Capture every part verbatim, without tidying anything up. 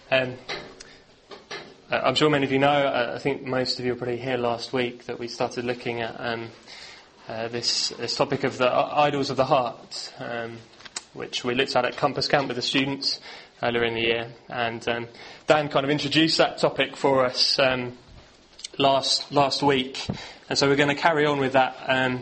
Um, I'm sure many of you know, I think most of you were probably here last week, that we started looking at um, uh, this, this topic of the idols of the heart, um, which we looked at at Compass Camp with the students earlier in the year. And um, Dan kind of introduced that topic for us um, last last week. And so we're going to carry on with that um,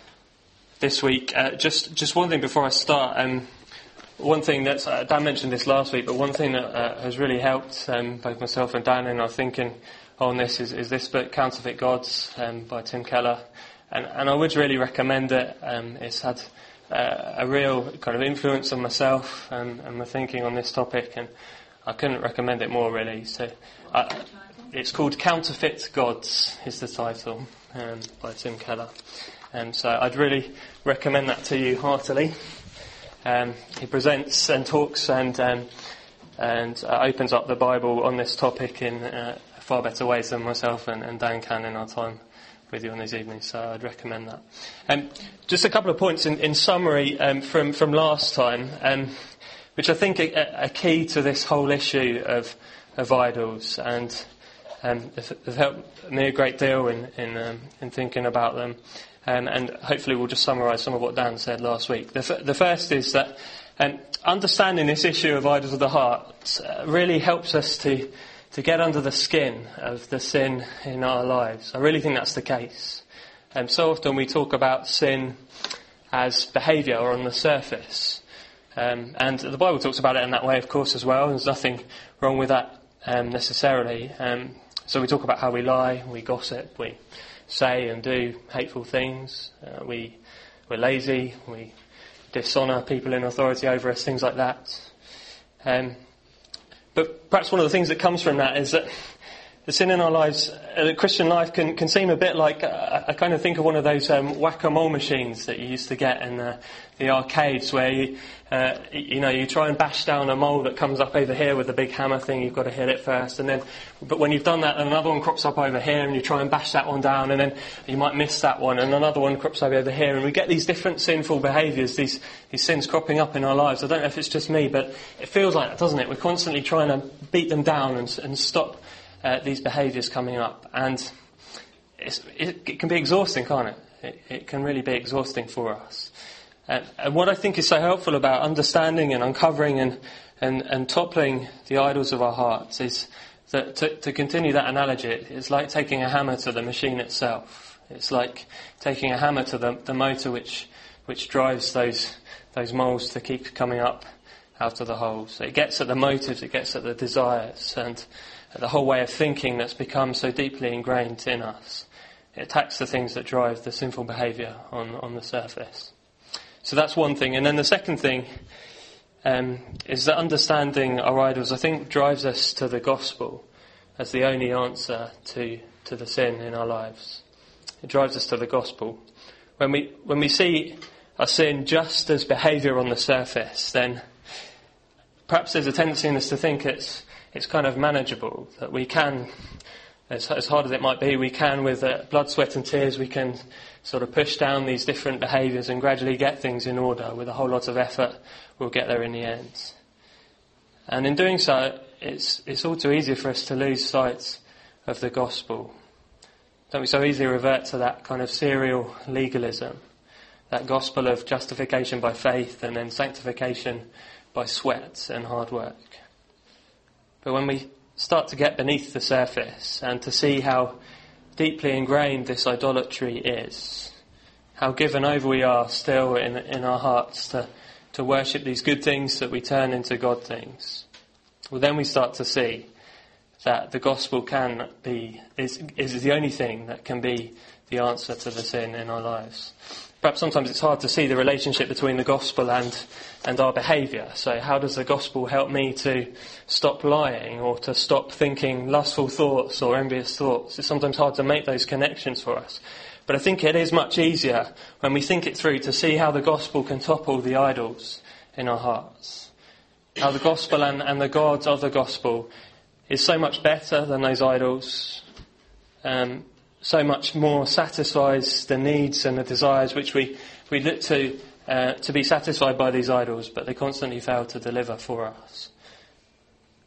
this week. Uh, just just one thing before I start. Um, One thing that uh, Dan mentioned this last week, but one thing that uh, has really helped um, both myself and Dan in our thinking on this is, is this book, Counterfeit Gods, um, by Tim Keller, and, and I would really recommend it. Um, it's had uh, a real kind of influence on myself and, and my thinking on this topic, and I couldn't recommend it more really. So uh, it's called Counterfeit Gods is the title, um, by Tim Keller, and so I'd really recommend that to you heartily. Um, he presents and talks and um, and uh, opens up the Bible on this topic in uh, far better ways than myself and, and Dan can in our time with you on these evenings, so I'd recommend that. Um, just a couple of points in, in summary um, from, from last time, um, which I think are, are key to this whole issue of, of idols, and um, have helped me a great deal in, in, um, in thinking about them. Um, and hopefully we'll just summarise some of what Dan said last week. The, f- the first is that um, understanding this issue of idols of the heart uh, really helps us to, to get under the skin of the sin in our lives. I really think that's the case. Um, so often we talk about sin as behaviour or on the surface. Um, and the Bible talks about it in that way, of course, as well. There's nothing wrong with that um, necessarily. Um, so we talk about how we lie, we gossip, we say and do hateful things, uh, we, we're lazy, we dishonour people in authority over us, things like that. Um, but perhaps one of the things that comes from that is that the sin in our lives, uh, the Christian life can, can seem a bit like, uh, I kind of think of one of those um, whack-a-mole machines that you used to get in the, the arcades where you, uh, you know, you try and bash down a mole that comes up over here with a big hammer thing, you've got to hit it first, and then, but when you've done that, another one crops up over here and you try and bash that one down, and then you might miss that one, and another one crops up over here, and we get these different sinful behaviours, these, these sins cropping up in our lives. I don't know if it's just me, but it feels like that, doesn't it? We're constantly trying to beat them down and, and stop Uh, these behaviours coming up, and it's, it, it can be exhausting, can't it? It, it can really be exhausting for us. Uh, and what I think is so helpful about understanding and uncovering and, and, and toppling the idols of our hearts is that to, to continue that analogy, it's like taking a hammer to the machine itself. It's like taking a hammer to the, the motor which which drives those those moles to keep coming up out of the holes. So it gets at the motives, it gets at the desires, and the whole way of thinking that's become so deeply ingrained in us. It attacks the things that drive the sinful behaviour on, on the surface. So that's one thing. And then the second thing um, is that understanding our idols, I think, drives us to the gospel as the only answer to, to the sin in our lives. It drives us to the gospel. When we when we see our sin just as behaviour on the surface, then perhaps there's a tendency in us to think it's It's kind of manageable, that we can, as, as hard as it might be, we can, with uh, blood, sweat and tears, we can sort of push down these different behaviours and gradually get things in order. With a whole lot of effort, we'll get there in the end. And in doing so, it's it's all too easy for us to lose sight of the gospel. Don't we so easily revert to that kind of serial legalism, that gospel of justification by faith and then sanctification by sweat and hard work. But when we start to get beneath the surface and to see how deeply ingrained this idolatry is, how given over we are still in in our hearts to, to worship these good things that we turn into God things, well, then we start to see that the gospel can be, is, is the only thing that can be the answer to the sin in our lives. Perhaps sometimes it's hard to see the relationship between the gospel and, and our behaviour. So how does the gospel help me to stop lying or to stop thinking lustful thoughts or envious thoughts? It's sometimes hard to make those connections for us. But I think it is much easier when we think it through to see how the gospel can topple the idols in our hearts. How the gospel and, and the God of the gospel is so much better than those idols. Um, so much more satisfies the needs and the desires which we, we look to uh, to be satisfied by these idols, but they constantly fail to deliver for us.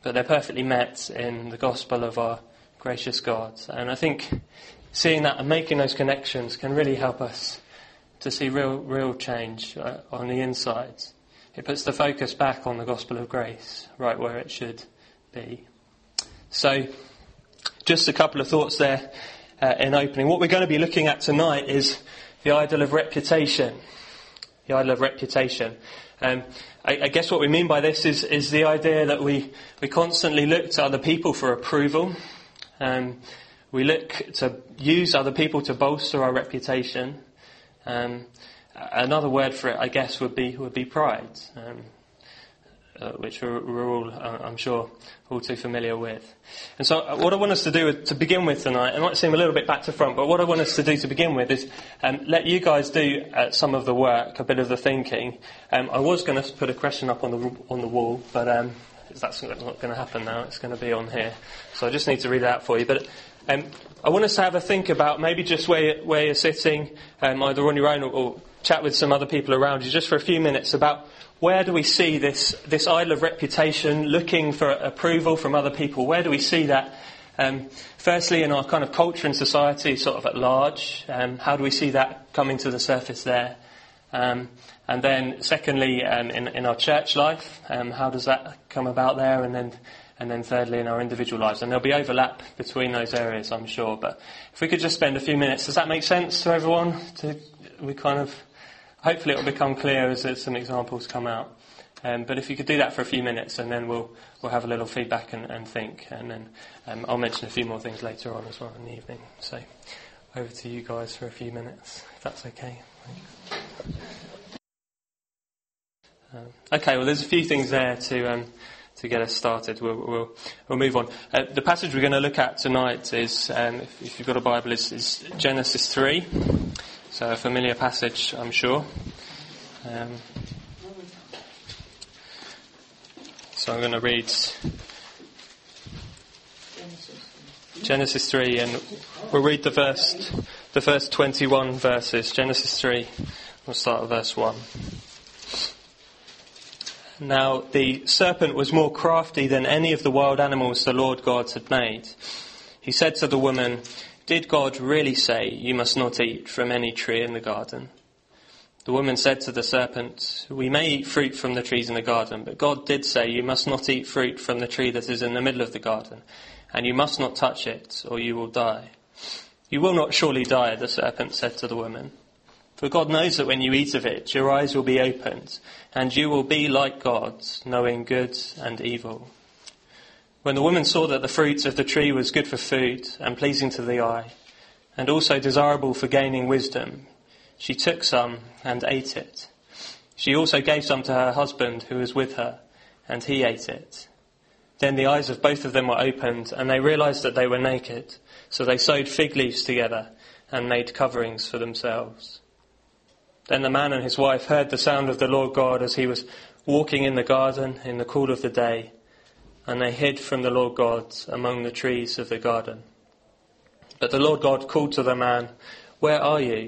but they're perfectly met in the gospel of our gracious God. And I think seeing that and making those connections can really help us to see real, real change uh, on the inside. It puts the focus back on the gospel of grace, right where it should be. So, just a couple of thoughts there uh, in opening. What we're going to be looking at tonight is the idol of reputation. The idol of reputation. Um, I, I guess what we mean by this is, is the idea that we, we constantly look to other people for approval. Um, we look to use other people to bolster our reputation. Um, another word for it, I guess, would be would be pride, um, uh, which we're, we're all, uh, I'm sure, all too familiar with. And so, uh, what I want us to do to begin with tonight, it might seem a little bit back to front, but what I want us to do to begin with is um, let you guys do uh, some of the work, a bit of the thinking. Um, I was going to put a question up on the on the wall, but um, that's not going to happen now. It's going to be on here, so I just need to read it out for you. But Um, I want us to have a think about maybe just where you're, where you're sitting, um, either on your own or, or chat with some other people around you, just for a few minutes about where do we see this this idol of reputation, looking for approval from other people. Where do we see that? Um, firstly, in our kind of culture and society, sort of at large, um, how do we see that coming to the surface there? Um, and then, secondly, um, in, in our church life, um, how does that come about there? And then. And then thirdly, in our individual lives. And there'll be overlap between those areas, I'm sure. But if we could just spend a few minutes, does that make sense to everyone? To, we kind of, hopefully it'll become clear as, as some examples come out. Um, but if you could do that for a few minutes, and then we'll we'll have a little feedback and, and think. And then um, I'll mention a few more things later on as well in the evening. So over to you guys for a few minutes, if that's okay. Um, okay, well, there's a few things there to... Um, To get us started, we'll, we'll, we'll move on. Uh, the passage we're going to look at tonight is, um, if, if you've got a Bible, is, is Genesis three. So a familiar passage, I'm sure. Um, so I'm going to read Genesis three, and we'll read the first, the first twenty-one verses. Genesis three. We'll start at verse one. Now the serpent was more crafty than any of the wild animals the Lord God had made. He said to the woman, "Did God really say you must not eat from any tree in the garden?" The woman said to the serpent, "We may eat fruit from the trees in the garden, but God did say you must not eat fruit from the tree that is in the middle of the garden, and you must not touch it, or you will die." "You will not surely die," the serpent said to the woman. "For God knows that when you eat of it, your eyes will be opened, and you will be like God, knowing good and evil." When the woman saw that the fruit of the tree was good for food and pleasing to the eye, and also desirable for gaining wisdom, she took some and ate it. She also gave some to her husband who was with her, and he ate it. Then the eyes of both of them were opened, and they realized that they were naked. So they sewed fig leaves together and made coverings for themselves. Then the man and his wife heard the sound of the Lord God as he was walking in the garden in the cool of the day, and they hid from the Lord God among the trees of the garden. But the Lord God called to the man, "Where are you?"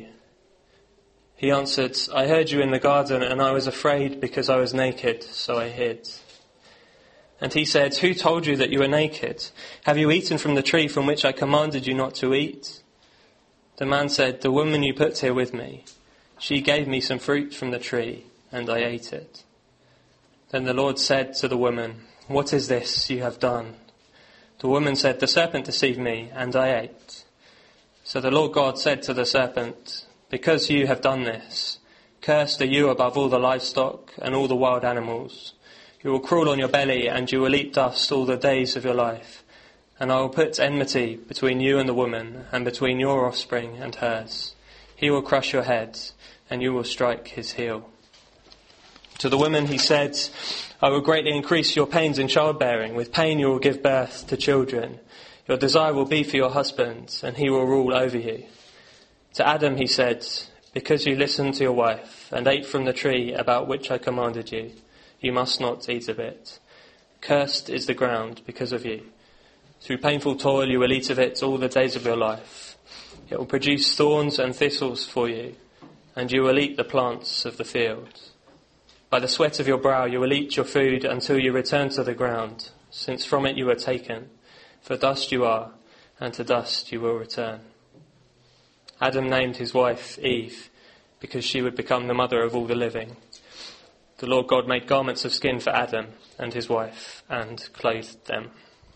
He answered, "I heard you in the garden, and I was afraid because I was naked, so I hid." And he said, "Who told you that you were naked? Have you eaten from the tree from which I commanded you not to eat?" The man said, "The woman you put here with me, she gave me some fruit from the tree, and I ate it." Then the Lord said to the woman, "What is this you have done?" The woman said, "The serpent deceived me, and I ate." So the Lord God said to the serpent, "Because you have done this, cursed are you above all the livestock and all the wild animals. You will crawl on your belly, and you will eat dust all the days of your life. And I will put enmity between you and the woman, and between your offspring and hers. He will crush your head, and you will strike his heel." To the woman he said, "I will greatly increase your pains in childbearing. With pain you will give birth to children. Your desire will be for your husband, and he will rule over you." To Adam he said, "Because you listened to your wife, and ate from the tree about which I commanded you, you must not eat of it. Cursed is the ground because of you. Through painful toil you will eat of it all the days of your life. It will produce thorns and thistles for you, and you will eat the plants of the field. By the sweat of your brow you will eat your food until you return to the ground, since from it you were taken. For dust you are, and to dust you will return. Adam named his wife Eve, because she would become the mother of all the living. The Lord God made garments of skin for Adam and his wife, and clothed them.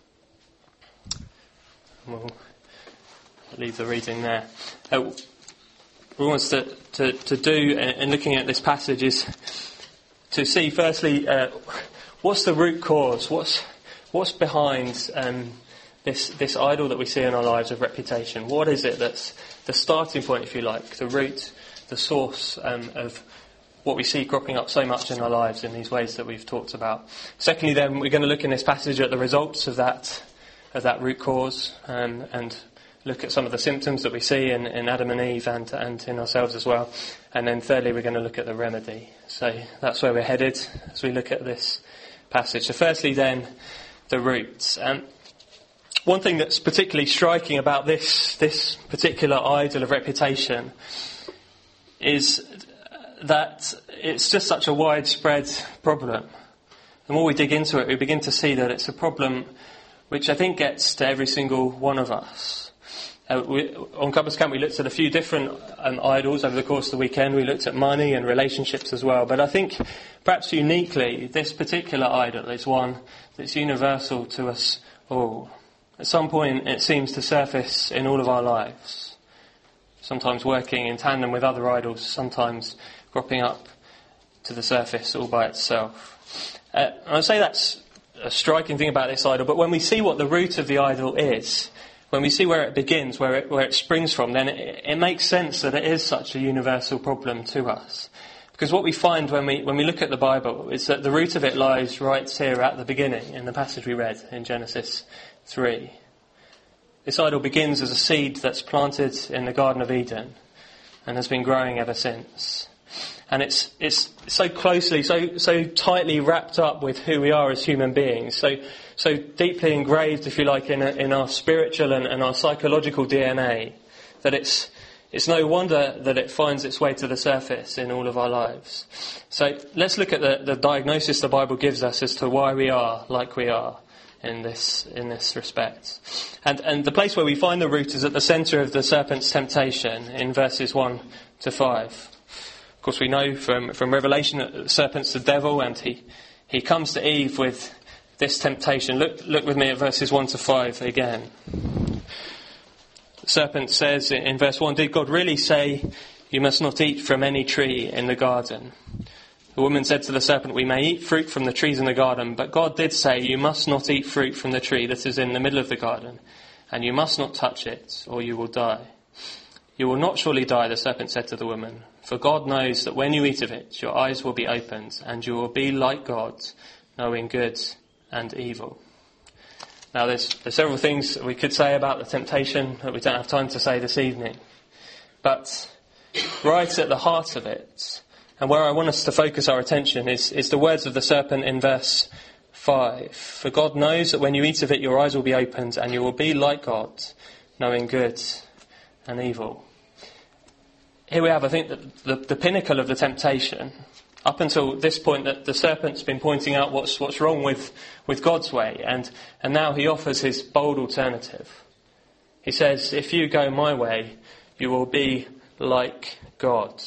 We'll leave the reading there. Uh, what we want to, to, to do in looking at this passage is to see, firstly, uh, what's the root cause? What's what's behind um, this this idol that we see in our lives of reputation? What is it that's the starting point, if you like, the root, the source um, of what we see cropping up so much in our lives in these ways that we've talked about? Secondly, then, we're going to look in this passage at the results of that of that root cause, um, and look at some of the symptoms that we see in, in Adam and Eve and, and in ourselves as well. And then thirdly, we're going to look at the remedy. So that's where we're headed as we look at this passage. So firstly then, the roots. Um, one thing that's particularly striking about this, this particular idol of reputation is that it's just such a widespread problem. The more we dig into it, we begin to see that it's a problem which I think gets to every single one of us. Uh, we, on Compass Camp we looked at a few different um, idols over the course of the weekend. We looked at money and relationships as well. But I think perhaps uniquely this particular idol is one that's universal to us all. At some point it seems to surface in all of our lives. Sometimes working in tandem with other idols, sometimes cropping up to the surface all by itself. Uh, and I say that's a striking thing about this idol, but when we see what the root of the idol is, when we see where it begins, where it, where it springs from, then it, it makes sense that it is such a universal problem to us. Because what we find when we when we look at the Bible is that the root of it lies right here at the beginning, in the passage we read in Genesis three. This idol begins as a seed that's planted in the Garden of Eden and has been growing ever since. And it's it's so closely, so so tightly wrapped up with who we are as human beings, so so deeply engraved, if you like, in a, in our spiritual and, and our psychological D N A, that it's it's no wonder that it finds its way to the surface in all of our lives. So let's look at the, the diagnosis the Bible gives us as to why we are like we are in this in this respect. And and the place where we find the root is at the centre of the serpent's temptation in verses one to five. Of course, we know from, from Revelation that the serpent's the devil, and he, he comes to Eve with this temptation. Look, look with me at verses one to five again. The serpent says in verse one, "Did God really say, 'You must not eat from any tree in the garden?' The woman said to the serpent, 'We may eat fruit from the trees in the garden, but God did say, you must not eat fruit from the tree that is in the middle of the garden, and you must not touch it, or you will die.' 'You will not surely die,' the serpent said to the woman, 'for God knows that when you eat of it, your eyes will be opened, and you will be like God, knowing good and evil.'" Now, there's, there's several things we could say about the temptation that we don't have time to say this evening. But right at the heart of it, and where I want us to focus our attention, is, is the words of the serpent in verse five. "For God knows that when you eat of it, your eyes will be opened, and you will be like God, knowing good and evil." Here we have, I think, the, the, the pinnacle of the temptation. Up until this point, that the serpent's been pointing out what's what's wrong with, with God's way, and, and now he offers his bold alternative. He says, "If you go my way, you will be like God."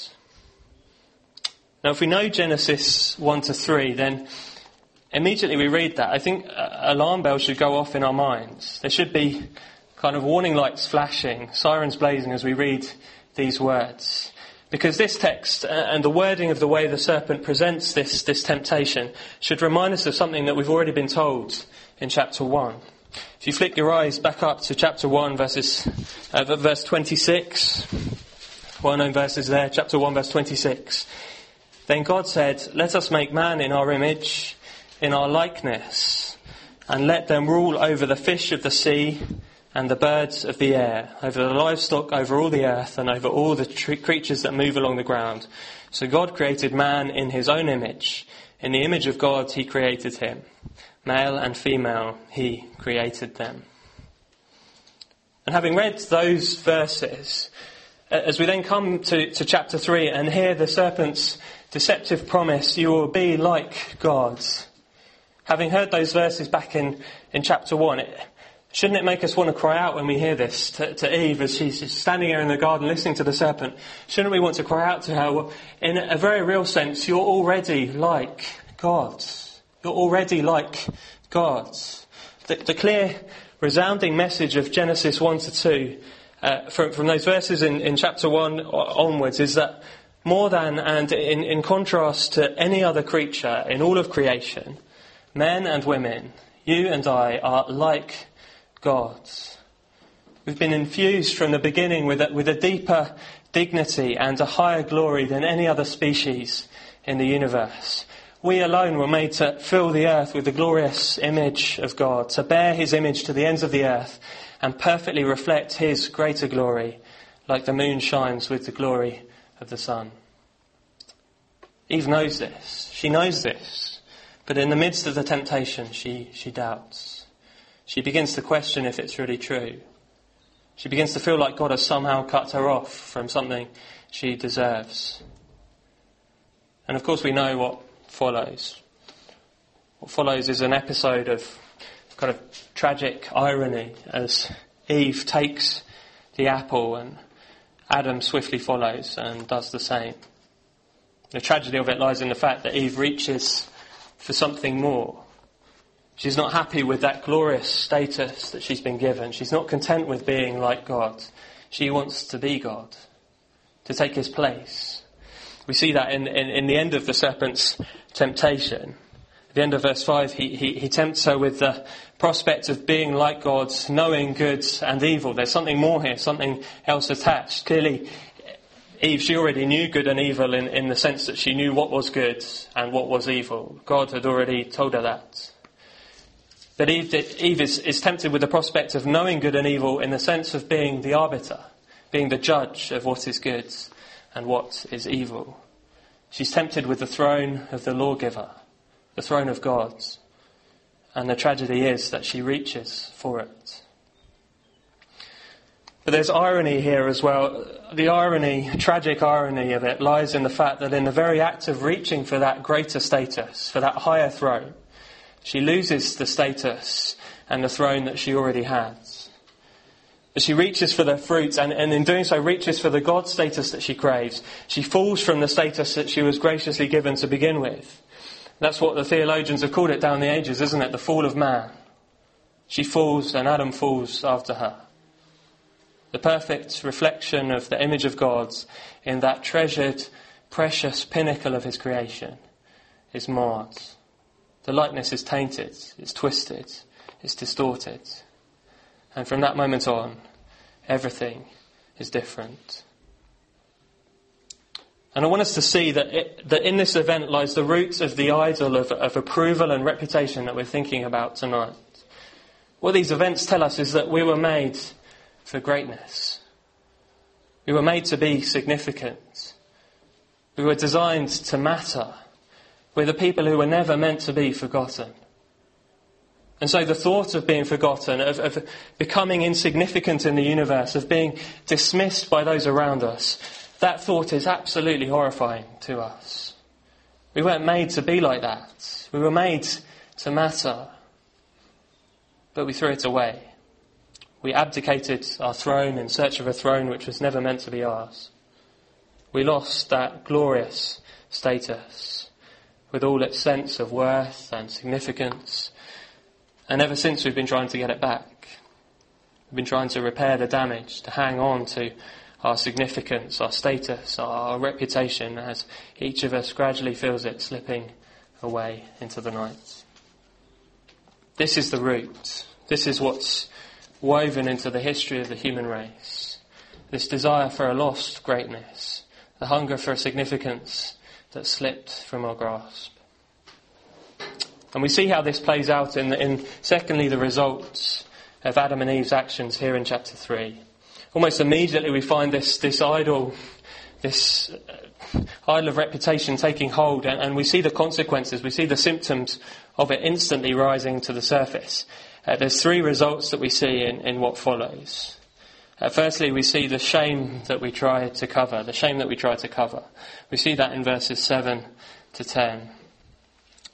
Now, if we know Genesis one to three, then immediately we read that, I think alarm bells should go off in our minds. There should be kind of warning lights flashing, sirens blazing as we read these words. Because this text and the wording of the way the serpent presents this, this temptation should remind us of something that we've already been told in chapter one. If you flick your eyes back up to chapter one, verses, uh, verse twenty-six, well-known verses there, chapter one, verse twenty-six. "Then God said, 'Let us make man in our image, in our likeness, and let them rule over the fish of the sea and the birds of the air, over the livestock, over all the earth, and over all the tre- creatures that move along the ground.' So God created man in his own image. In the image of God he created him. Male and female he created them." And having read those verses, as we then come to, to chapter three and hear the serpent's deceptive promise, "You will be like God," Having heard those verses back in, in chapter one, it, shouldn't it make us want to cry out when we hear this to, to Eve as she's standing here in the garden listening to the serpent? Shouldn't we want to cry out to her, well, in a very real sense, you're already like God. You're already like God. The, the clear, resounding message of Genesis one to two, uh, from, from those verses in, in chapter one onwards, is that more than and in, in contrast to any other creature in all of creation, men and women, you and I are like God. We've been infused from the beginning with a, with a deeper dignity and a higher glory than any other species in the universe. We alone were made to fill the earth with the glorious image of God, to bear his image to the ends of the earth and perfectly reflect his greater glory, like the moon shines with the glory of the sun. Eve knows this. She knows this. But in the midst of the temptation, she, she doubts. She begins to question if it's really true. She begins to feel like God has somehow cut her off from something she deserves. And of course we know what follows. What follows is an episode of kind of tragic irony as Eve takes the apple and Adam swiftly follows and does the same. The tragedy of it lies in the fact that Eve reaches for something more. She's not happy with that glorious status that she's been given. She's not content with being like God. She wants to be God, to take his place. We see that in, in, in the end of the serpent's temptation. At the end of verse five, he, he, he tempts her with the prospect of being like God, knowing good and evil. There's something more here, something else attached. Clearly, Eve, she already knew good and evil in, in the sense that she knew what was good and what was evil. God had already told her that. But Eve, Eve is, is tempted with the prospect of knowing good and evil in the sense of being the arbiter, being the judge of what is good and what is evil. She's tempted with the throne of the lawgiver, the throne of God. And the tragedy is that she reaches for it. But there's irony here as well. The irony, tragic irony of it, lies in the fact that in the very act of reaching for that greater status, for that higher throne, she loses the status and the throne that she already has. As she reaches for the fruit and, and in doing so reaches for the God status that she craves, she falls from the status that she was graciously given to begin with. That's what the theologians have called it down the ages, isn't it? The fall of man. She falls and Adam falls after her. The perfect reflection of the image of God in that treasured, precious pinnacle of his creation is marred. The likeness is tainted, it's twisted, it's distorted. And from that moment on, everything is different. And I want us to see that, it, that in this event lies the roots of the idol of, of approval and reputation that we're thinking about tonight. What these events tell us is that we were made for greatness. We were made to be significant. We were designed to matter. We're the people who were never meant to be forgotten. And so the thought of being forgotten, of, of becoming insignificant in the universe, of being dismissed by those around us, that thought is absolutely horrifying to us. We weren't made to be like that. We were made to matter. But we threw it away. We abdicated our throne in search of a throne which was never meant to be ours. We lost that glorious status with all its sense of worth and significance. And ever since we've been trying to get it back. We've been trying to repair the damage, to hang on to our significance, our status, our reputation, as each of us gradually feels it slipping away into the night. This is the root. This is what's woven into the history of the human race. This desire for a lost greatness, the hunger for a significance that slipped from our grasp. And we see how this plays out in, in secondly, the results of Adam and Eve's actions here in chapter three. Almost immediately we find this, this idol, this uh, idol of reputation taking hold, and, and we see the consequences, we see the symptoms of it instantly rising to the surface. Uh, there's three results that we see in, in what follows. Uh, firstly, we see the shame that we try to cover, the shame that we try to cover. We see that in verses seven to ten.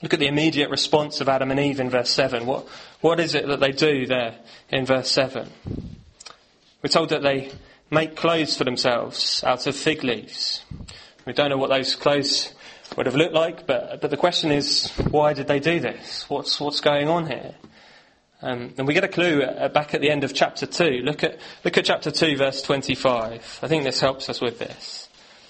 Look at the immediate response of Adam and Eve in verse seven. What, what is it that they do there in verse seven? We're told that they make clothes for themselves out of fig leaves. We don't know what those clothes would have looked like, but, but the question is, why did they do this? What's, what's going on here? Um, and we get a clue at, back at the end of chapter two. Look at, look at chapter two, verse twenty-five. I think this helps us with this.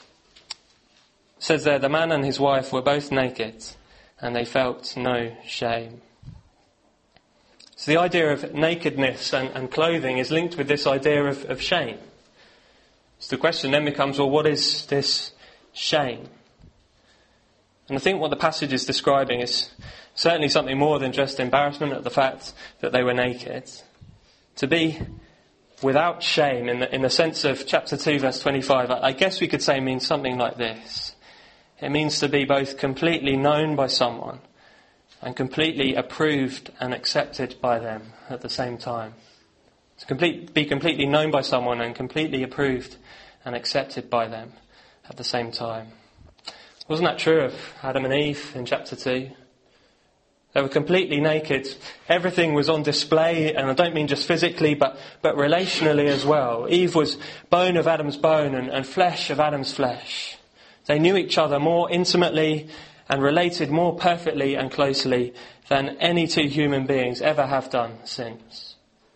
It says there, the man and his wife were both naked, and they felt no shame. So the idea of nakedness and, and clothing is linked with this idea of, of shame. So the question then becomes, well, what is this shame? And I think what the passage is describing is certainly something more than just embarrassment at the fact that they were naked. To be without shame, in the, in the sense of chapter two, verse twenty-five, I guess we could say means something like this. It means to be both completely known by someone and completely approved and accepted by them at the same time. To complete, be completely known by someone and completely approved and accepted by them at the same time. Wasn't that true of Adam and Eve in chapter two? They were completely naked. Everything was on display, and I don't mean just physically, but, but relationally as well. Eve was bone of Adam's bone and, and flesh of Adam's flesh. They knew each other more intimately and related more perfectly and closely than any two human beings ever have done since.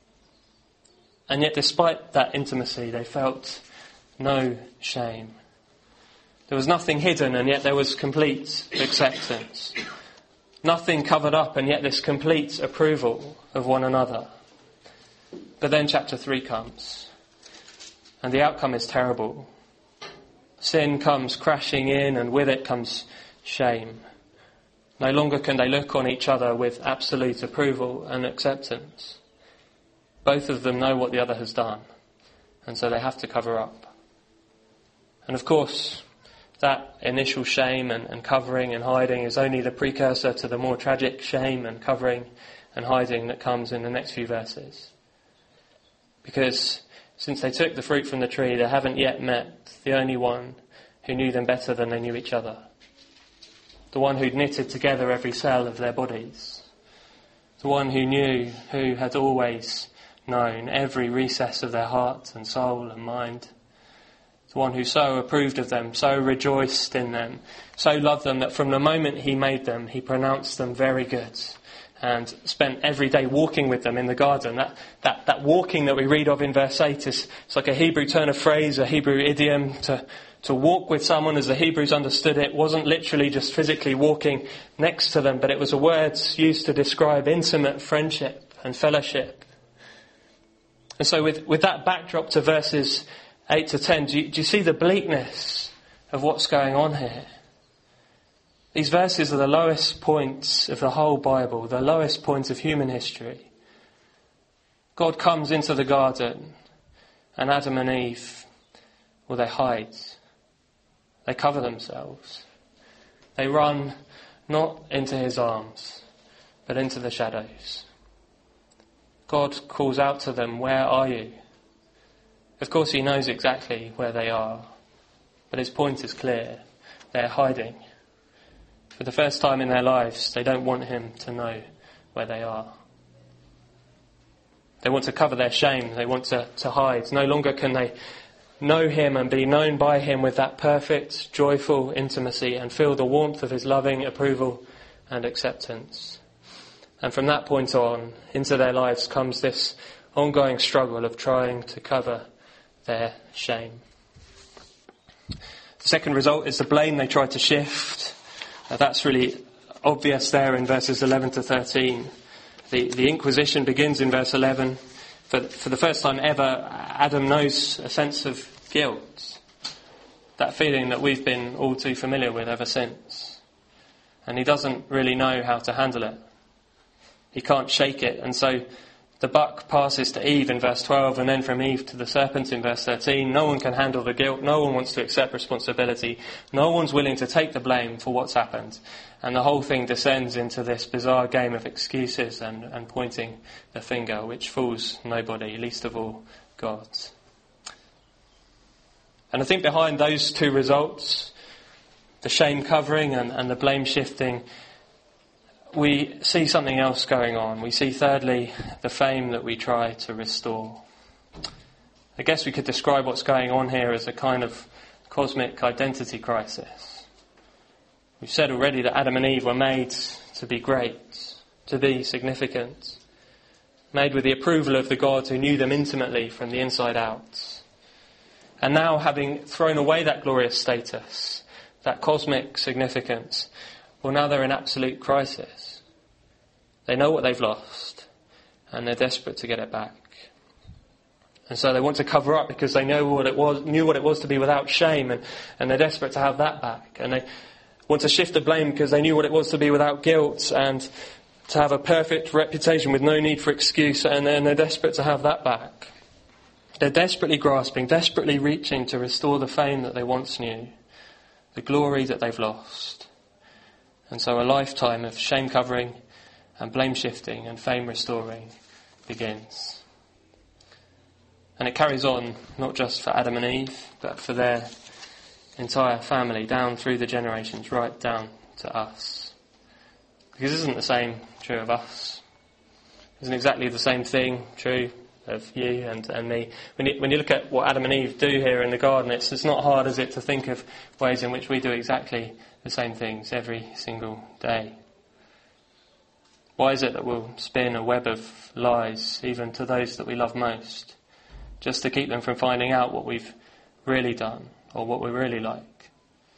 And yet despite that intimacy, they felt no shame. There was nothing hidden, and yet there was complete acceptance. Nothing covered up, and yet this complete approval of one another. But then chapter three comes, and the outcome is terrible. Sin comes crashing in, and with it comes shame. No longer can they look on each other with absolute approval and acceptance. Both of them know what the other has done, and so they have to cover up. And of course, that initial shame and, and covering and hiding is only the precursor to the more tragic shame and covering and hiding that comes in the next few verses. Because since they took the fruit from the tree, they haven't yet met the only one who knew them better than they knew each other. The one who'd knitted together every cell of their bodies. The one who knew, who had always known every recess of their heart and soul and mind. The one who so approved of them, so rejoiced in them, so loved them that from the moment he made them, he pronounced them very good and spent every day walking with them in the garden. That, that, that walking that we read of in verse eight is it's like a Hebrew turn of phrase, a Hebrew idiom. To, to walk with someone as the Hebrews understood it wasn't literally just physically walking next to them, but it was a word used to describe intimate friendship and fellowship. And so with, with that backdrop to verses eight to ten, do you, do you see the bleakness of what's going on here? These verses are the lowest points of the whole Bible, the lowest point of human history. God comes into the garden, and Adam and Eve, well, they hide. They cover themselves. They run not into his arms, but into the shadows. God calls out to them, "Where are you?" Of course, he knows exactly where they are, but his point is clear. They're hiding. For the first time in their lives, they don't want him to know where they are. They want to cover their shame. They want to, to hide. No longer can they know him and be known by him with that perfect, joyful intimacy and feel the warmth of his loving approval and acceptance. And from that point on, into their lives comes this ongoing struggle of trying to cover their shame. The second result is the blame they try to shift. Now that's really obvious there in verses eleven to thirteen. The, the Inquisition begins in verse eleven. For, for the first time ever, Adam knows a sense of guilt. That feeling that we've been all too familiar with ever since. And he doesn't really know how to handle it. He can't shake it. And so the buck passes to Eve in verse twelve, and then from Eve to the serpent in verse thirteen. No one can handle the guilt. No one wants to accept responsibility. No one's willing to take the blame for what's happened. And the whole thing descends into this bizarre game of excuses and, and pointing the finger, which fools nobody, least of all God. And I think behind those two results, the shame covering and, and the blame shifting, we see something else going on. We see, thirdly, the fame that we try to restore. I guess we could describe what's going on here as a kind of cosmic identity crisis. We've said already that Adam and Eve were made to be great, to be significant, made with the approval of the God who knew them intimately from the inside out. And now, having thrown away that glorious status, that cosmic significance, well, now they're in absolute crisis. They know what they've lost, and they're desperate to get it back. And so they want to cover up because they know what it was, knew what it was to be without shame, and, and they're desperate to have that back. And they want to shift the blame because they knew what it was to be without guilt and to have a perfect reputation with no need for excuse, and then they're desperate to have that back. They're desperately grasping, desperately reaching to restore the fame that they once knew, the glory that they've lost. And so a lifetime of shame covering and blame shifting and fame restoring begins. And it carries on, not just for Adam and Eve, but for their entire family, down through the generations, right down to us. Because isn't the same true of us? Isn't exactly the same thing true of you and, and me? When you, when you look at what Adam and Eve do here in the garden, it's, it's not hard, is it, to think of ways in which we do exactly the same things every single day. Why is it that we'll spin a web of lies, even to those that we love most, just to keep them from finding out what we've really done or what we're really like?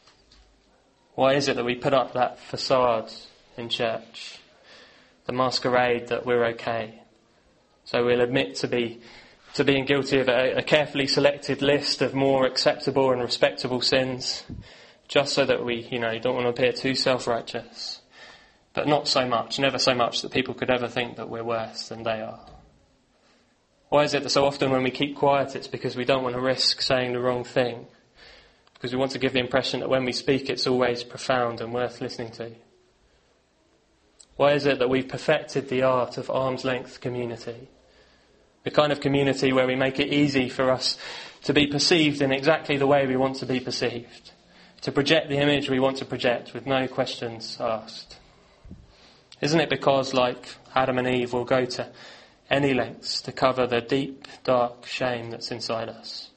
Why is it that we put up that facade in church, the masquerade that we're okay? So we'll admit to be to being guilty of a, a carefully selected list of more acceptable and respectable sins, just so that we, you know, don't want to appear too self-righteous. But not so much, never so much that people could ever think that we're worse than they are. Why is it that so often when we keep quiet, it's because we don't want to risk saying the wrong thing? Because we want to give the impression that when we speak, it's always profound and worth listening to. Why is it that we've perfected the art of arm's length community? The kind of community where we make it easy for us to be perceived in exactly the way we want to be perceived, to project the image we want to project with no questions asked. Isn't it because, like Adam and Eve, we'll go to any lengths to cover the deep, dark shame that's inside us?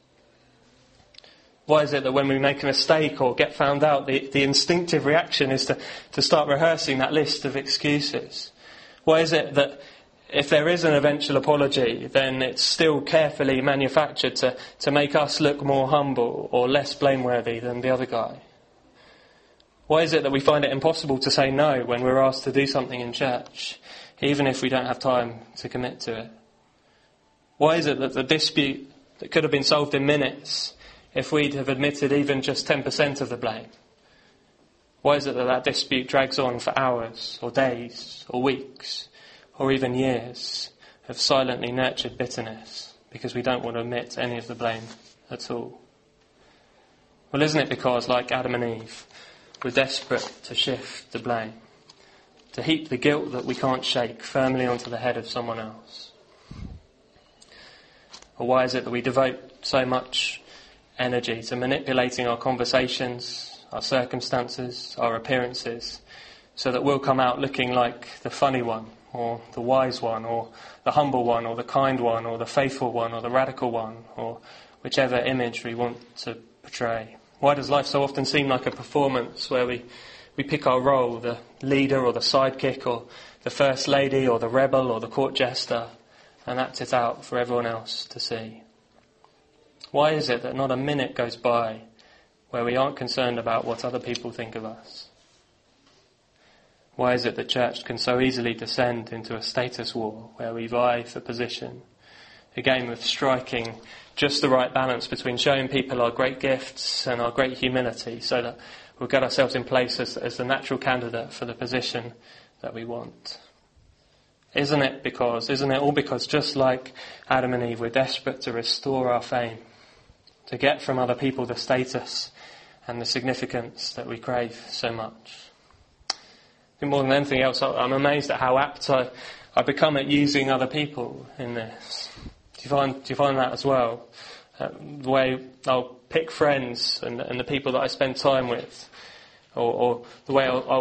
Why is it that when we make a mistake or get found out, the, the instinctive reaction is to, to start rehearsing that list of excuses? Why is it that if there is an eventual apology, then it's still carefully manufactured to, to make us look more humble or less blameworthy than the other guy? Why is it that we find it impossible to say no when we're asked to do something in church, even if we don't have time to commit to it? Why is it that the dispute that could have been solved in minutes, if we'd have admitted even just ten percent of the blame, why is it that that dispute drags on for hours or days or weeks or even years of silently nurtured bitterness because we don't want to admit any of the blame at all? Well, isn't it because, like Adam and Eve, we're desperate to shift the blame, to heap the guilt that we can't shake firmly onto the head of someone else? Or why is it that we devote so much energy to manipulating our conversations, our circumstances, our appearances, so that we'll come out looking like the funny one, or the wise one, or the humble one, or the kind one, or the faithful one, or the radical one, or whichever image we want to portray? Why does life so often seem like a performance where we, we pick our role, the leader or the sidekick, or the first lady, or the rebel, or the court jester, and act it out for everyone else to see? Why is it that not a minute goes by where we aren't concerned about what other people think of us? Why is it that church can so easily descend into a status war where we vie for position, a game of striking just the right balance between showing people our great gifts and our great humility so that we'll get ourselves in place as, as the natural candidate for the position that we want? Isn't it because, isn't it all because, just like Adam and Eve, we're desperate to restore our fame, to get from other people the status and the significance that we crave so much? I think more than anything else, I'm amazed at how apt I, I become at using other people in this. Do you find, do you find that as well? Uh, the way I'll pick friends and, and the people that I spend time with, or, or the way I'll, I'll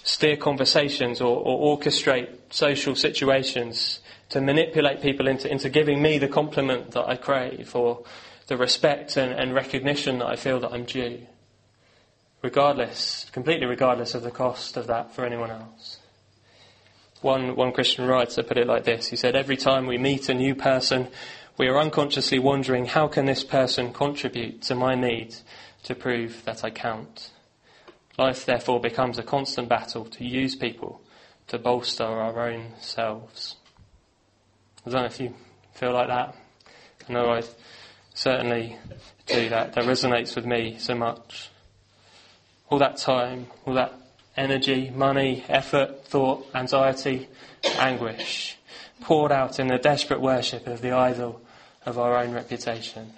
steer conversations or, or orchestrate social situations to manipulate people into, into giving me the compliment that I crave or the respect and, and recognition that I feel that I'm due. Regardless, completely regardless of the cost of that for anyone else. One, one Christian writer put it like this. He said, every time we meet a new person, we are unconsciously wondering, how can this person contribute to my need to prove that I count? Life, therefore, becomes a constant battle to use people to bolster our own selves. I don't know if you feel like that. I know I certainly do that. That resonates with me so much. All that time, all that energy, money, effort, thought, anxiety, anguish, poured out in the desperate worship of the idol of our own reputation.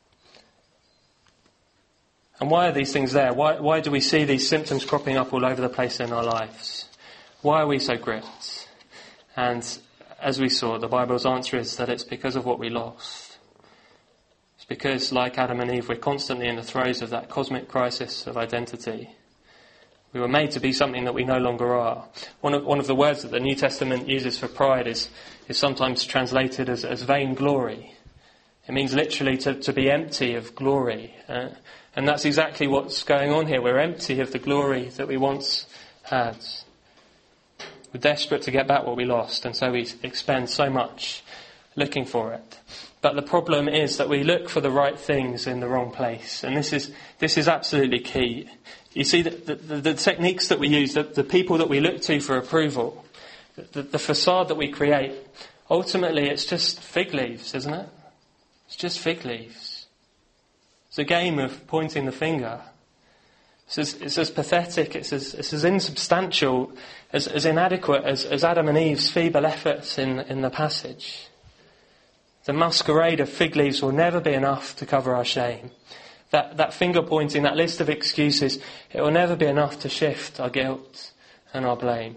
And why are these things there? Why, why do we see these symptoms cropping up all over the place in our lives? Why are we so gripped? And as we saw, the Bible's answer is that it's because of what we lost. It's because, like Adam and Eve, we're constantly in the throes of that cosmic crisis of identity. We were made to be something that we no longer are. One of, one of the words that the New Testament uses for pride is, is sometimes translated as, as vainglory. It means literally to, to be empty of glory. Uh, and that's exactly what's going on here. We're empty of the glory that we once had. We're desperate to get back what we lost, and so we expend so much looking for it. But the problem is that we look for the right things in the wrong place. And this is this is absolutely key. You see, the, the, the techniques that we use, the, the people that we look to for approval, the, the facade that we create, ultimately it's just fig leaves, isn't it? It's just fig leaves. It's a game of pointing the finger. It's as, it's as pathetic, it's as, it's as insubstantial, as, as inadequate as, as Adam and Eve's feeble efforts in, in the passage. The masquerade of fig leaves will never be enough to cover our shame. That, that finger pointing, that list of excuses, it will never be enough to shift our guilt and our blame.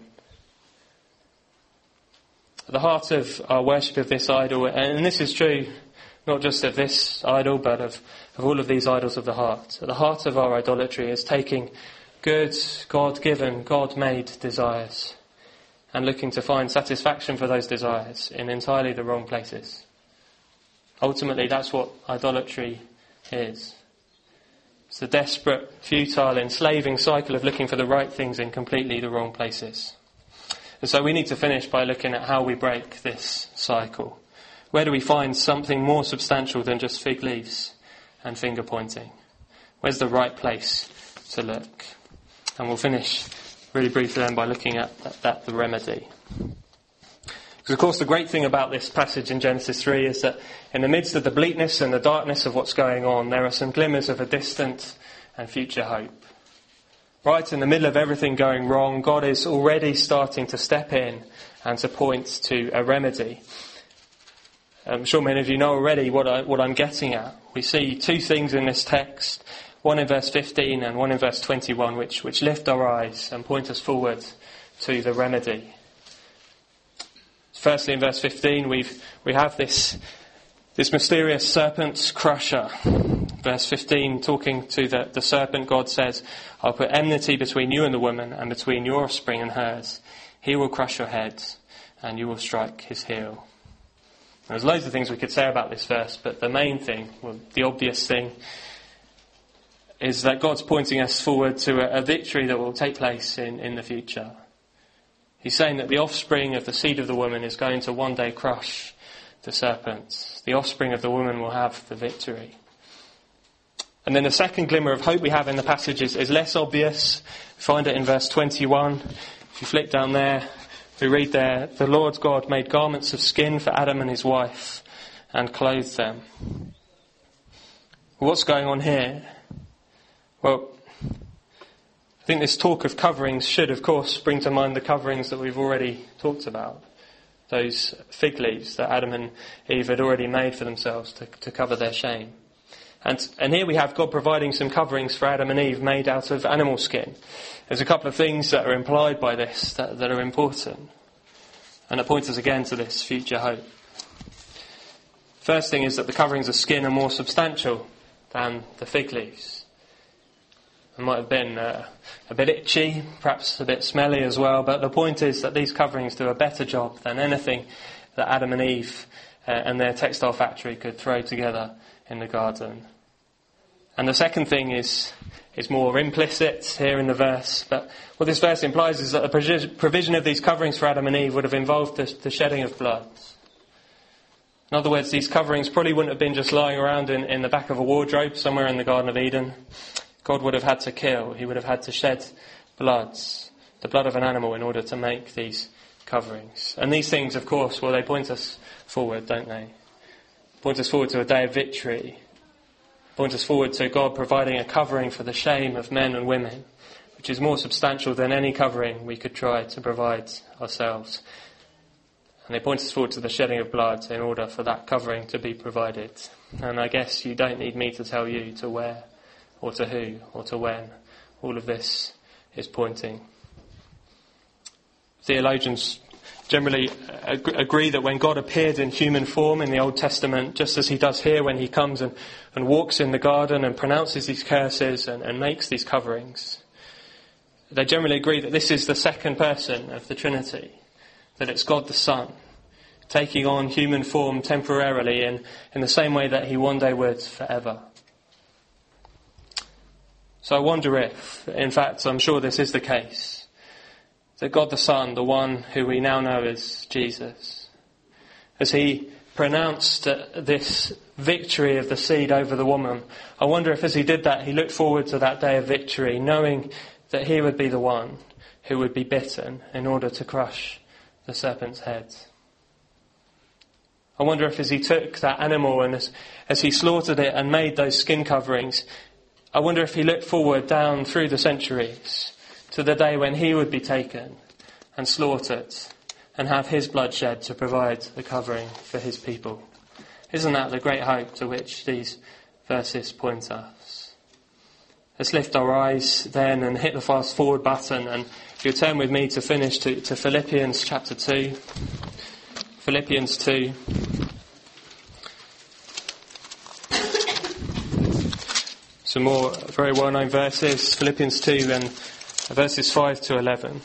At the heart of our worship of this idol, and this is true not just of this idol, but of, of all of these idols of the heart. At the heart of our idolatry is taking good, God-given, God-made desires and looking to find satisfaction for those desires in entirely the wrong places. Ultimately, that's what idolatry is. It's the desperate, futile, enslaving cycle of looking for the right things in completely the wrong places. And so we need to finish by looking at how we break this cycle. Where do we find something more substantial than just fig leaves and finger pointing? Where's the right place to look? And we'll finish really briefly then by looking at that, that the remedy. Because of course the great thing about this passage in Genesis three is that in the midst of the bleakness and the darkness of what's going on, there are some glimmers of a distant and future hope. Right in the middle of everything going wrong, God is already starting to step in and to point to a remedy. I'm sure many of you know already what, I, what I'm getting at. We see two things in this text, one in verse fifteen and one in verse twenty-one, which, which lift our eyes and point us forward to the remedy. Firstly, in verse fifteen, we've, we have this, this mysterious serpent crusher. Verse fifteen, talking to the, the serpent, God says, I'll put enmity between you and the woman, and between your offspring and hers. He will crush your head, and you will strike his heel. There's loads of things we could say about this verse, but the main thing, well, the obvious thing, is that God's pointing us forward to a, a victory that will take place in, in the future. He's saying that the offspring of the seed of the woman is going to one day crush the serpent. The offspring of the woman will have the victory. And then the second glimmer of hope we have in the passage is, is less obvious. We find it in verse twenty-one. If you flick down there, we read there, the Lord God made garments of skin for Adam and his wife and clothed them. What's going on here? Well, I think this talk of coverings should, of course, bring to mind the coverings that we've already talked about. Those fig leaves that Adam and Eve had already made for themselves to, to cover their shame. And, and here we have God providing some coverings for Adam and Eve made out of animal skin. There's a couple of things that are implied by this that, that are important. And it points us again to this future hope. First thing is that the coverings of skin are more substantial than the fig leaves. It might have been uh, a bit itchy, perhaps a bit smelly as well, but the point is that these coverings do a better job than anything that Adam and Eve uh, and their textile factory could throw together in the garden. And the second thing is is more implicit here in the verse, but what this verse implies is that the provision of these coverings for Adam and Eve would have involved the, the shedding of blood. In other words, these coverings probably wouldn't have been just lying around in, in the back of a wardrobe somewhere in the Garden of Eden. God would have had to kill, he would have had to shed blood, the blood of an animal, in order to make these coverings. And these things, of course, well, they point us forward, don't they? Point us forward to a day of victory. Point us forward to God providing a covering for the shame of men and women, which is more substantial than any covering we could try to provide ourselves. And they point us forward to the shedding of blood in order for that covering to be provided. And I guess you don't need me to tell you to where, or to who, or to when. All of this is pointing. Theologians generally agree that when God appeared in human form in the Old Testament, just as he does here when he comes and, and walks in the garden and pronounces these curses and, and makes these coverings, they generally agree that this is the second person of the Trinity, that it's God the Son, taking on human form temporarily in, in the same way that he one day would forever. So I wonder if, in fact, I'm sure this is the case, that God the Son, the one who we now know as Jesus, as he pronounced this victory of the seed over the woman, I wonder if as he did that, he looked forward to that day of victory, knowing that he would be the one who would be bitten in order to crush the serpent's head. I wonder if as he took that animal and as, as he slaughtered it and made those skin coverings, I wonder if he looked forward down through the centuries to the day when he would be taken and slaughtered and have his blood shed to provide the covering for his people. Isn't that the great hope to which these verses point us? Let's lift our eyes then and hit the fast forward button, and if you'll turn with me to finish to, to Philippians chapter two. Philippians two. Some more very well-known verses. Philippians two and verses five to eleven.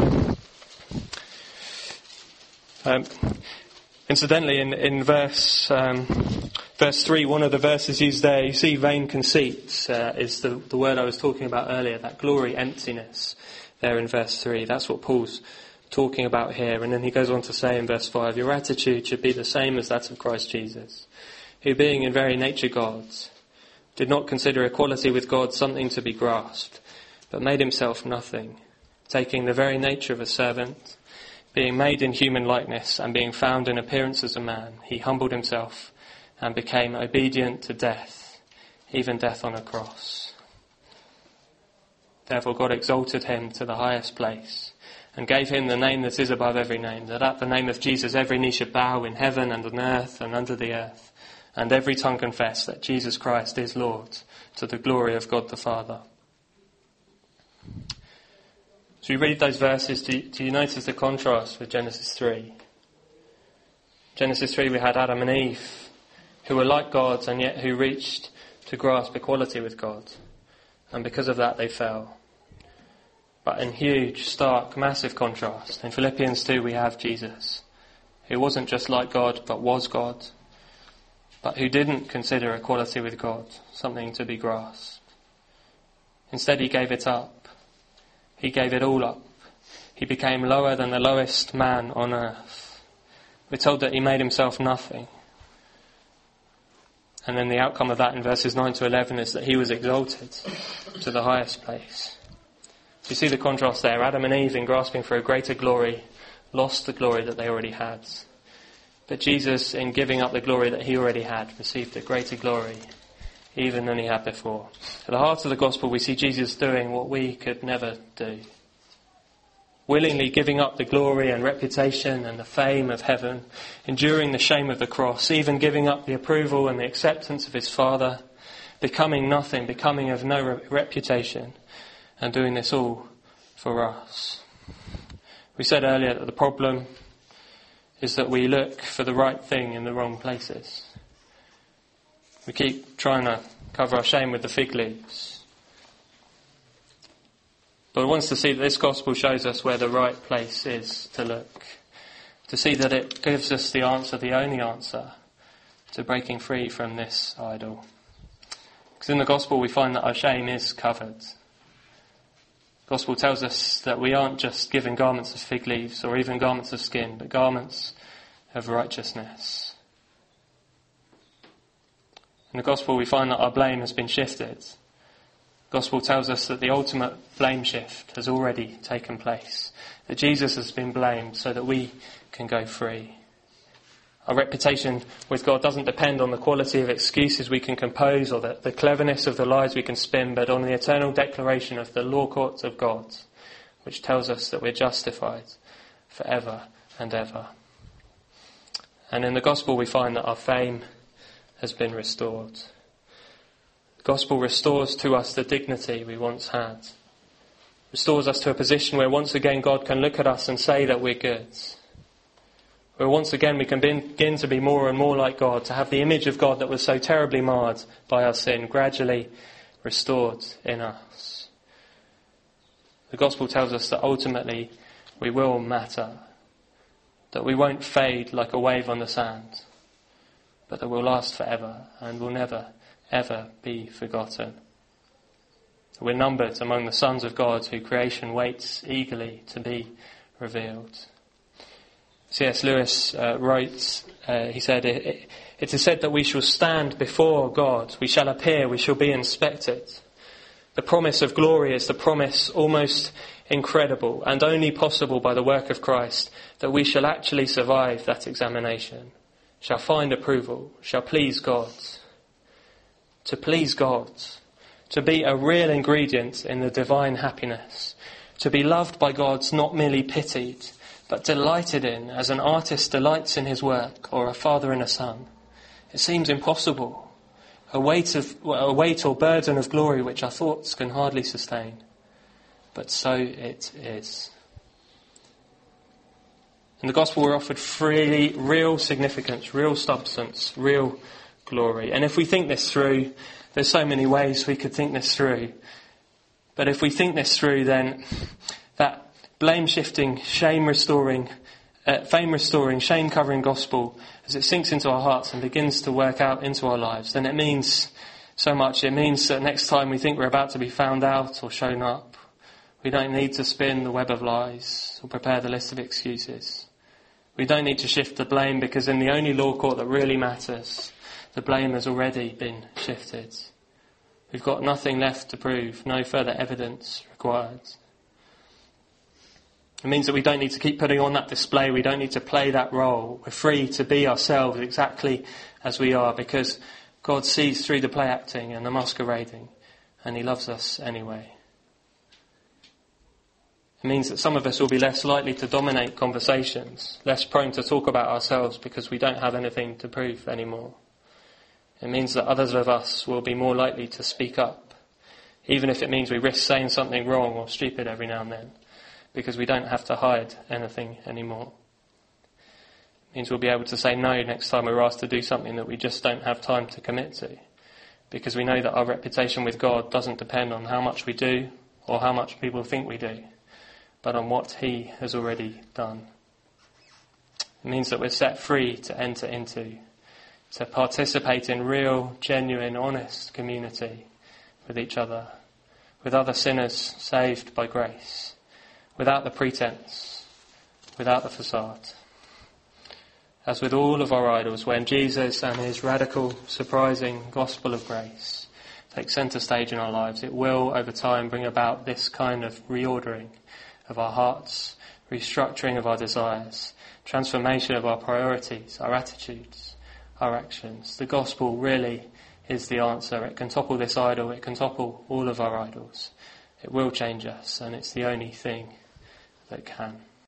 Um, incidentally, in, in verse um, verse three, one of the verses used there, you see vain conceits uh, is the, the word I was talking about earlier, that glory emptiness there in verse three. That's what Paul's talking about here. And then he goes on to say in verse five, your attitude should be the same as that of Christ Jesus, who being in very nature God, did not consider equality with God something to be grasped, but made himself nothing, taking the very nature of a servant, being made in human likeness and being found in appearance as a man, he humbled himself and became obedient to death, even death on a cross. Therefore God exalted him to the highest place and gave him the name that is above every name, that at the name of Jesus every knee should bow in heaven and on earth and under the earth, and every tongue confess that Jesus Christ is Lord, to the glory of God the Father. As we read those verses, do you, do you notice the contrast with Genesis three? Genesis three, we had Adam and Eve, who were like God and yet who reached to grasp equality with God. And because of that, they fell. But in huge, stark, massive contrast, in Philippians two, we have Jesus, who wasn't just like God, but was God, but who didn't consider equality with God something to be grasped. Instead, he gave it up. He gave it all up. He became lower than the lowest man on earth. We're told that he made himself nothing. And then the outcome of that in verses nine to eleven is that he was exalted to the highest place. You see the contrast there. Adam and Eve, in grasping for a greater glory, lost the glory that they already had. But Jesus, in giving up the glory that he already had, received a greater glory even than he had before. At the heart of the gospel, we see Jesus doing what we could never do. Willingly giving up the glory and reputation and the fame of heaven, enduring the shame of the cross, even giving up the approval and the acceptance of his Father, becoming nothing, becoming of no re- reputation, and doing this all for us. We said earlier that the problem is that we look for the right thing in the wrong places. We keep trying to cover our shame with the fig leaves. But I want us to see that this gospel shows us where the right place is to look. To see that it gives us the answer, the only answer, to breaking free from this idol. Because in the gospel we find that our shame is covered. The gospel tells us that we aren't just given garments of fig leaves or even garments of skin, but garments of righteousness. In the gospel we find that our blame has been shifted. The gospel tells us that the ultimate blame shift has already taken place. That Jesus has been blamed so that we can go free. Our reputation with God doesn't depend on the quality of excuses we can compose or the, the cleverness of the lies we can spin, but on the eternal declaration of the law courts of God, which tells us that we're justified forever and ever. And in the gospel we find that our fame has been restored. The gospel restores to us the dignity we once had. Restores us to a position where once again God can look at us and say that we're good. Where once again we can begin to be more and more like God, to have the image of God that was so terribly marred by our sin gradually restored in us. The gospel tells us that ultimately we will matter, that we won't fade like a wave on the sand, but that we'll last forever and will never, ever be forgotten. We're numbered among the sons of God who creation waits eagerly to be revealed. C S Lewis uh, wrote, uh, he said, it, it is said that we shall stand before God, we shall appear, we shall be inspected. The promise of glory is the promise almost incredible and only possible by the work of Christ, that we shall actually survive that examination, shall find approval, shall please God. To please God, to be a real ingredient in the divine happiness, to be loved by God, not merely pitied, but delighted in, as an artist delights in his work, or a father in a son. It seems impossible, a weight of a weight or burden of glory which our thoughts can hardly sustain. But so it is. In the gospel we're offered freely real significance, real substance, real glory. And if we think this through, there's so many ways we could think this through. But if we think this through, then that blame-shifting, shame-restoring, uh, fame-restoring, shame-covering gospel, as it sinks into our hearts and begins to work out into our lives, then it means so much. It means that next time we think we're about to be found out or shown up, we don't need to spin the web of lies or prepare the list of excuses. We don't need to shift the blame, because in the only law court that really matters, the blame has already been shifted. We've got nothing left to prove, no further evidence required. It means that we don't need to keep putting on that display. We don't need to play that role. We're free to be ourselves exactly as we are, because God sees through the play acting and the masquerading, and he loves us anyway. It means that some of us will be less likely to dominate conversations, less prone to talk about ourselves because we don't have anything to prove anymore. It means that others of us will be more likely to speak up, even if it means we risk saying something wrong or stupid every now and then, because we don't have to hide anything anymore. It means we'll be able to say no next time we're asked to do something that we just don't have time to commit to, because we know that our reputation with God doesn't depend on how much we do or how much people think we do, but on what he has already done. It means that we're set free to enter into, to participate in real, genuine, honest community with each other, with other sinners saved by grace, without the pretense, without the facade. As with all of our idols, when Jesus and his radical, surprising gospel of grace take centre stage in our lives, it will, over time, bring about this kind of reordering of our hearts, restructuring of our desires, transformation of our priorities, our attitudes, our actions. The gospel really is the answer. It can topple this idol, it can topple all of our idols. It will change us, and it's the only thing that can.